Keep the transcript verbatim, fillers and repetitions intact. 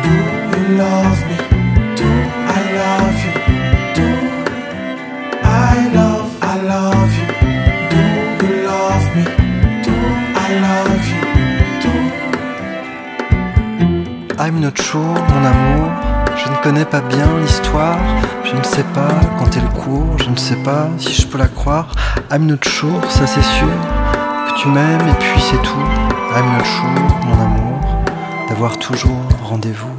Do you love me? Do I love you? Do I love, I love you? Do you love me? Do I love you? Do I'm not sure, mon amour. Je ne connais pas bien l'histoire. Je ne sais pas quand elle court. Je ne sais pas si je peux la croire. I'm not sure, ça c'est sûr. Que tu m'aimes et puis c'est tout. I'm not sure, mon amour, d'avoir toujours rendez-vous.